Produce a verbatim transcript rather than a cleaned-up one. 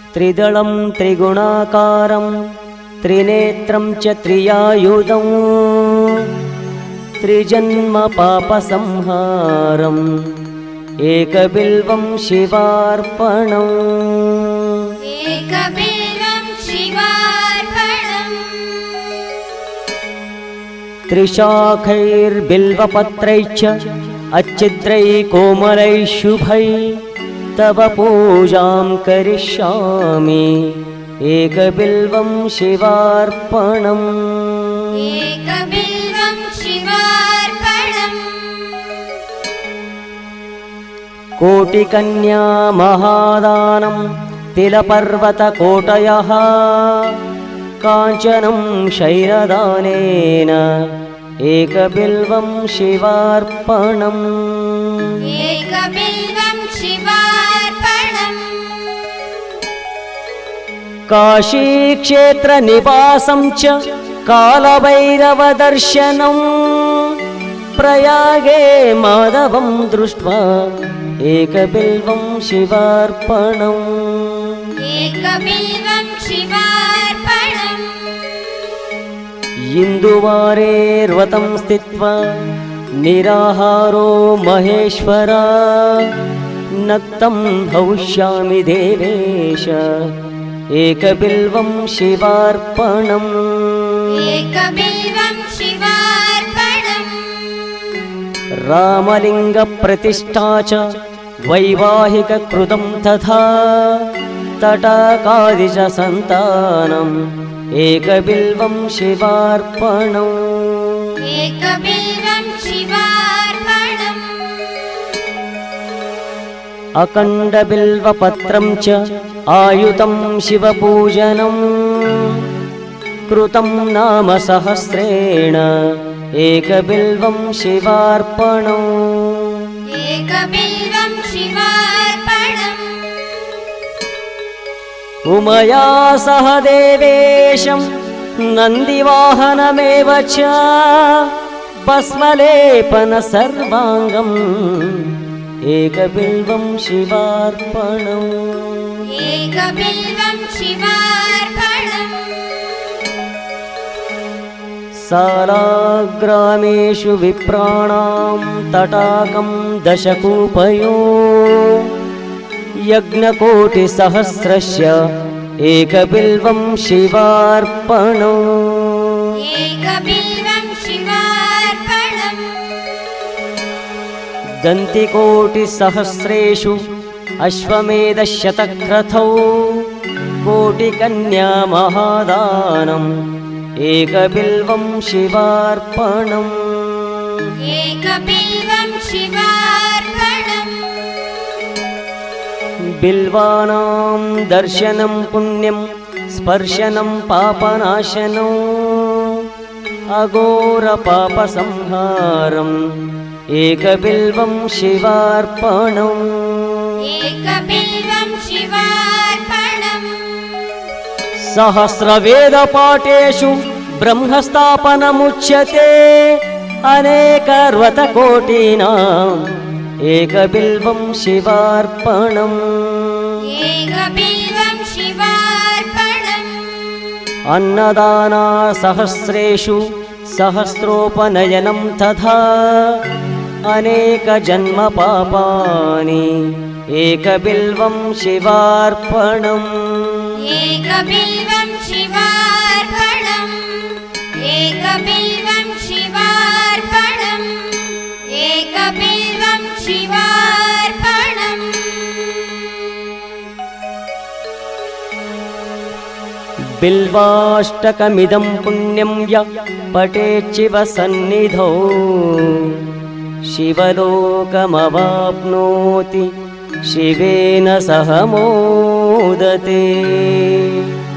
त्रिदलं त्रिगुणाकारं त्रिनेत्रं च त्रियायुधं त्रिजन्म पापसंहारम् एकबिल्वं शिवार्पणम् एकबिल्वं शिवार्पणम् त्रिशाखैर्बिल्वपत्रैश्च अच्छिद्रैः कोमलैः शुभैः तव पूजां करिष्यामि एकबिल्वं शिवार्पणम् एकबिल्वं शिवार्पणम् कोटिकन्या महादानं तिलपर्वतकोटयः काञ्चनं शैलदानेन एकबिल्वं शिवार्पणम् एकबिल्वं शिवार्पणम् काशीक्षेत्रनिवासं च कालभैरवदर्शनम् प्रयागे माधवं दृष्ट्वा एकबिल्वं शिवार्पणम् एकबिल्वं शिवार्पणम् इन्दुवारेर्व्रतं स्थित्वा निराहारो महेश्वर नक्तं भविष्यामि देवेश एकबिल्वं शिवार्पणम् एकबिल्वं शिवार्पणम् रामलिङ्गप्रतिष्ठा च वैवाहिककृतं तथा तटाकादि च सन्तानम् एकबिल्वं शिवार्पणम् एकबिल्वं शिवार्पणम् अखण्डबिल्वपत्रं च आयुतं शिवपूजनम् कृतं नाम सहस्रेण एकबिल्वं शिवार्पणम् एकबिल्वं शिवार्पणम् उमया सह देवेशं नन्दिवाहनमेव च भस्मलेपन सर्वाङ्गम् एकबिल्वं शिवार्पणम् एकबिल्वं शिवार्पणम् सालाग्रामेषु विप्राणां तटाकं दशकूपयो यज्ञकोटिसहस्रस्य एकबिल्वं शिवार्पणम् एकबिल्वं शिवार्पणम् दन्तिकोटिसहस्रेषु अश्वमेधशतक्रतौ कोटिकन्या महादानम् एकबिल्वं शिवार्पणम् एकबिल्वं शिवार्पणम् बिल्वानां दर्शनं पुण्यं स्पर्शनं पापनाशनो अघोरपापसंहारम् एकबिल्वं शिवार्पणम् एकबिल्वं शिवार्पणम् सहस्रवेदपाठेषु ब्रह्मस्थापनमुच्यते अनेकर्वतकोटीनाम् एकबिल्वं शिवार्पणम् एकबिल्वं शिवार्पणम् अन्नदाना सहस्रेषु सहस्रोपनयनं तथा अनेकजन्म पापानि एकबिल्वं शिवार्पणम् एकबिल्वं शिवार्पणम् एकबिल्वं शिवार्पणम् एकबिल्वं शिवार्पणम् बिल्वाष्टकमिदं पुण्यं य पठेत् शिवसन्निधौ शिवलोकमवाप्नोति शिवेन सह मोदते।